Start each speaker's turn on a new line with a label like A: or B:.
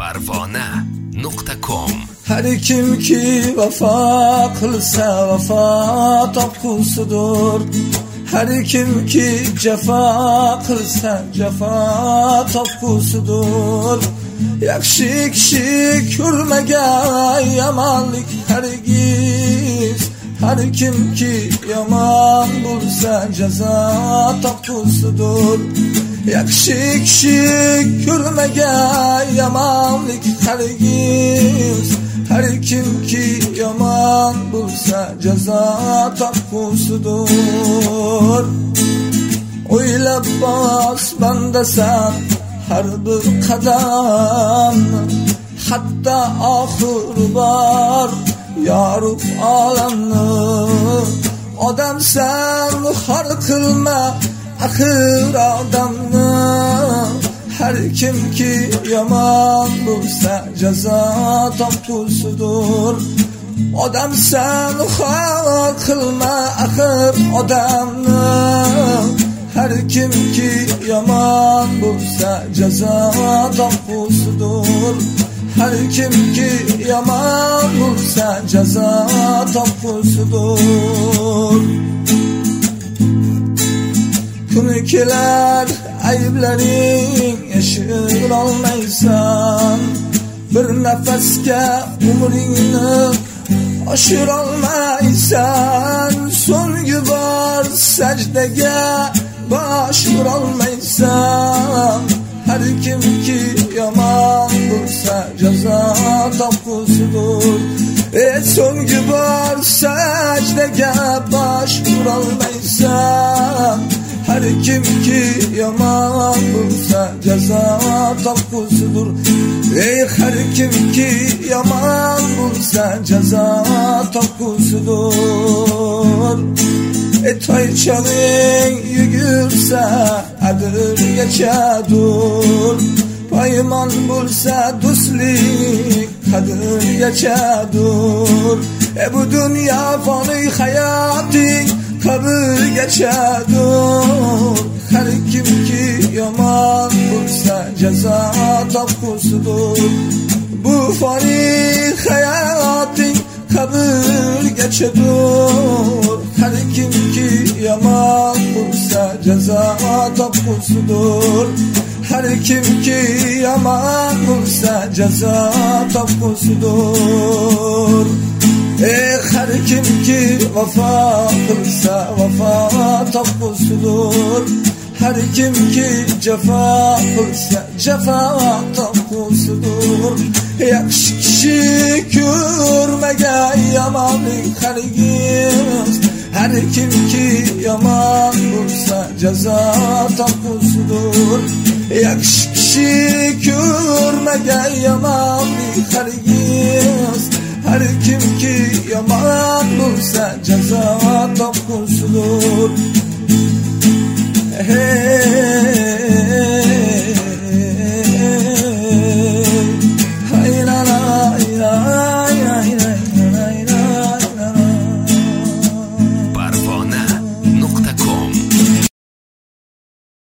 A: Parvona.com.
B: Har kimki vafo qilsa vafo topqusidir. Har kimki jafo qilsa jafo topqusidir. Yaxshi kishi ko'rmagan yomonlik hargiz. Har kimki yomon bo'lsa jazo topqusidir. Yaxshi kishi ko'rmagan yomonlik hargiz. Har kimki yomon bo'lsa jazo topqusidir. O'ylab bos bandasan har bir qadam, hatto oxir bor yorug' olamni. Odamsan xor qilma axir odamni. Har kimki yomon bo'lsa jazo topqusidir. Odamsan xor qilma axir odamni. Har kimki yomon bo'lsa jazo topqusidir. Har kimki yomon bo'lsa jazo topqusidir. Kuni kelar ayblaring yashirolmaysan. Bir nafasga umringni oshirolmaysan. So'nggi bor sajdaga bosh urolmaysan. Har kimki yomon bo'lsa jazo topqusidir. So'nggi bor sajdaga bosh urolmaysan. Har kimki yomon bo'lsa jazo topqusidir. Har kimki yomon bo'lsa jazo topqusidir. Toychaning yugursa adirgachadur. Paymon bo'lsa do'stlik qadrgachadur. Bu dunyo foniy hayoting qabrgachadur. Har kimki yomon bo'lsa jazo topqusidir. Bu foniy hayoting qabrgachadur. Har kimki yomon bo'lsa jazo topqusidir. Har kimki yomon bo'lsa jazo topqusidir. Har kimki vafo qilsa vafo topqusidir. Har kimki jafo qilsa jafo topqusidir. Yaxshi kishi ko'rmagan yomonlik hargiz. Har kimki yomon bo'lsa jazo topqusidir. Yaxshi kishi ko'rmagan yomonlik hargiz. Har kimki yomon bo'lsa jazo topqusidir.